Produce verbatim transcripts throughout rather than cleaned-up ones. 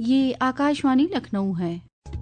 یہ آکاشوانی لکھنؤ ہے۔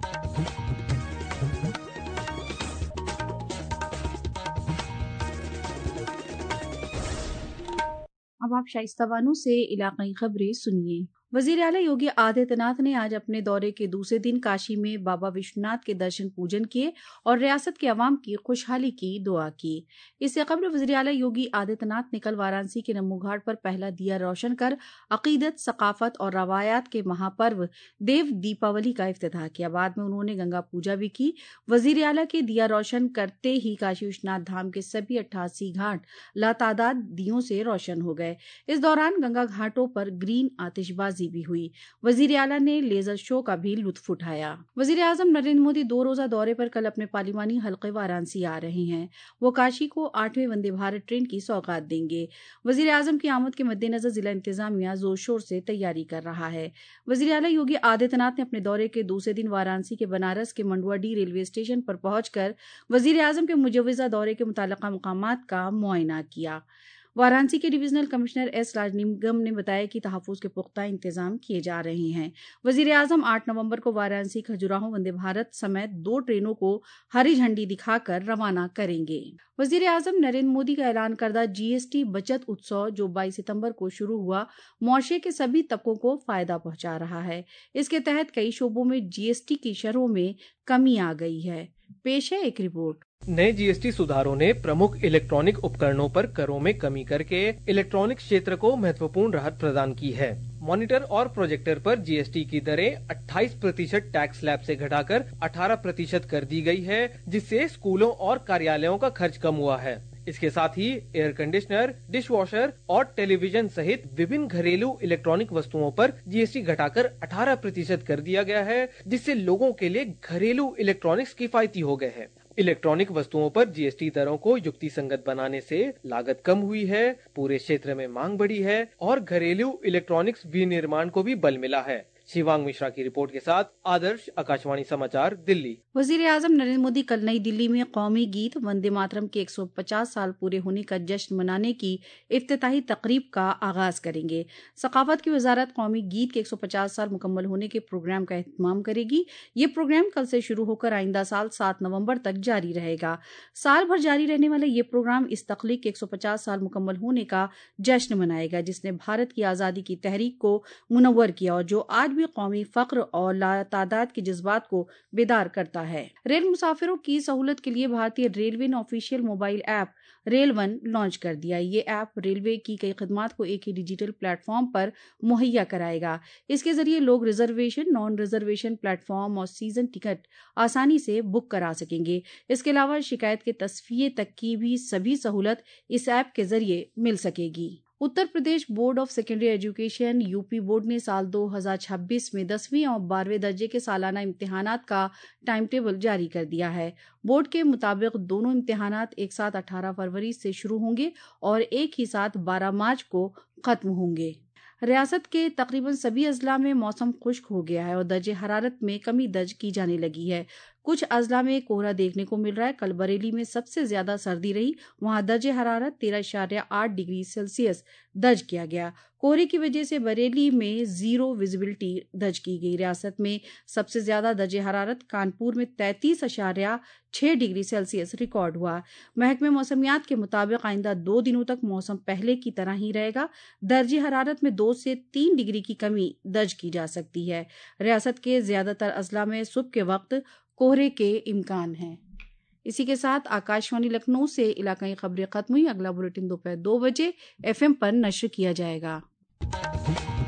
اب آپ شائستہ بانو سے علاقائی خبریں سنیے۔ وزیر اعلیٰ یوگی آدتیہ ناتھ نے آج اپنے دورے کے دوسرے دن کاشی میں بابا وشوناتھ کے درشن پوجن کیے اور ریاست کے عوام کی خوشحالی کی دعا کی۔ اس سے قبل وزیر اعلیٰ یوگی آدتیہ ناتھ نے کل وارانسی کے نمو گھاٹ پر پہلا دیا روشن کر عقیدت، ثقافت اور روایات کے مہاپرو دیو دیپاولی کا افتتاح کیا۔ بعد میں انہوں نے گنگا پوجا بھی کی۔ وزیر اعلیٰ کے دیا روشن کرتے ہی کاشی وشوناتھ دھام کے سبھی اٹھاسی گھاٹ لاتعداد دیوں سے روشن ہو گئے۔ اس دوران گنگا گھاٹوں پر گرین آتش بازی بھی ہوئی۔ وزیر اعلیٰ نے لیزر شو کا بھی لطف اٹھایا۔ وزیر اعظم نریندر مودی دو روزہ دورے پر کل اپنے پارلیمانی حلقے وارانسی آ رہے ہیں۔ وہ کاشی کو آٹھویں وندے بھارت ٹرین کی سوغات دیں گے۔ وزیر اعظم کی آمد کے مد نظر ضلع انتظامیہ زور شور سے تیاری کر رہا ہے۔ وزیر اعلیٰ یوگی آدتیہ ناتھ نے اپنے دورے کے دوسرے دن وارانسی کے بنارس کے منڈوا ڈی ریلوے اسٹیشن پر پہنچ کر وزیر اعظم کے مجوزہ دورے کے متعلقہ مقامات کا معائنہ کیا۔ وارانسی کے ڈویژنل کمشنر ایس راجنگم نے بتایا کہ تحفظ کے پختہ انتظام کیے جا رہے ہیں۔ وزیر اعظم آٹھ نومبر کو وارانسی کھجوراہو وندے بھارت سمیت دو ٹرینوں کو ہری جھنڈی دکھا کر روانہ کریں گے۔ وزیر اعظم نریندر مودی کا اعلان کردہ جی ایس ٹی بچت اتسو جو بائیس ستمبر کو شروع ہوا، معاشرے کے سبھی طبقوں کو فائدہ پہنچا رہا ہے۔ اس کے تحت کئی شعبوں میں جی ایس ٹی کی شرحوں میں کمی آ گئی ہے۔ پیش ہے ایک رپورٹ۔ نئے جی ایس ٹی سدھاروں نے پرمکھ الیکٹرانک اپکرنوں پر کروں میں کمی کر کے الیکٹرانک شیتر کو مہتوپورن راحت پردان کی ہے۔ مانیٹر اور پروجیکٹر پر جی ایس ٹی کی دریں اٹھائیس فیصد ٹیکس سلیب سے گھٹا کر اٹھارہ فیصد کر دی گئی ہے، جس سے اسکولوں اور کاریالوں کا خرچ کم ہوا ہے۔ اس کے ساتھ ہی ایئر کنڈیشنر، ڈش واشر اور ٹیلی ویژن سہت وبھن گھریلو الیکٹرانک وستوؤں پر جی ایس ٹی گھٹا کر اٹھارہ فیصد کر دیا گیا ہے، جس سے لوگوں کے لیے گھریلو الیکٹرانکس کفایتی ہو گئے ہیں۔ الیکٹرانک وستوؤں پر جی ایس ٹی دروں کو یکتی سنگت بنانے سے لاگت کم ہوئی ہے، پورے شیتر میں مانگ بڑھی ہے اور گھریلو الیکٹرانکس ونرمان کو بھی بل ملا ہے۔ شیوانگ مشرا کی رپورٹ کے ساتھ آدرش، آکاشوانی سماچار، دلی۔ وزیر اعظم نریندر مودی کل نئی دلی میں قومی گیت وندے ماترم کے ایک سو پچاس سال پورے ہونے کا جشن منانے کی افتتاحی تقریب کا آغاز کریں گے۔ ثقافت کی وزارت قومی گیت کے ایک سو پچاس سال مکمل ہونے کے پروگرام کا اہتمام کرے گی۔ یہ پروگرام کل سے شروع ہو کر آئندہ سال سات نومبر تک جاری رہے گا۔ سال بھر جاری رہنے والا یہ پروگرام اس تخلیق کے ایک سو پچاس سال مکمل ہونے کا جشن منائے گا، جس نے بھارت کی آزادی کی تحریک کو منور کیا اور جو آج بھی قومی فخر اور لاتعداد کے جذبات کو بیدار کرتا ہے۔ ریل مسافروں کی سہولت کے لیے بھارتی ریلوے نے official mobile app rail one launch کر دیا۔ یہ ایپ ریلوے کی کئی خدمات کو ایک ہی ڈیجیٹل پلیٹ فارم پر مہیا کرائے گا۔ اس کے ذریعے لوگ reservation, non reservation platform اور سیزن ٹکٹ آسانی سے بک کرا سکیں گے۔ اس کے علاوہ شکایت کے تصفیے تک کی بھی سبھی سہولت اس ایپ کے ذریعے مل سکے گی۔ Uttar Pradesh board of secondary education U P board نے سال دو ہزار چھبیس میں دسویں اور بارہویں درجے کے سالانہ امتحانات کا ٹائم ٹیبل جاری کر دیا ہے۔ بورڈ کے مطابق دونوں امتحانات ایک ساتھ اٹھارہ فروری سے شروع ہوں گے اور ایک ہی ساتھ بارہ مارچ کو ختم ہوں گے۔ ریاست کے تقریباً سبھی اضلاع میں موسم خشک ہو گیا ہے اور درجہ حرارت میں کمی درج کی جانے لگی ہے۔ کچھ اضلاع میں کہرا دیکھنے کو مل رہا ہے۔ کل بریلی میں سب سے زیادہ سردی رہی، وہاں درجہ حرارت تیرہ اشاریہ آٹھ ڈگری سیلسیس درج کیا گیا۔ کہرے کی وجہ سے بریلی میں زیرو ویزیبلٹی درج کی گئی۔ ریاست میں سب سے زیادہ درجہ حرارت کانپور میں تینتیس اشاریہ چھ ڈگری سیلسیس ریکارڈ ہوا۔ محکمہ موسمیات کے مطابق آئندہ دو دنوں تک موسم پہلے کی طرح ہی رہے گا۔ درجہ حرارت میں دو سے تین ڈگری کی کمی درج کی جا سکتی ہے۔ ریاست کے زیادہ تر اضلاع میں صبح کے وقت کہرے کے امکان ہیں۔ اسی کے ساتھ آکاشوانی لکھنؤ سے علاقائی خبریں ختم ہوئی۔ اگلا بلیٹن دوپہر دو بجے ایف ایم پر نشر کیا جائے گا۔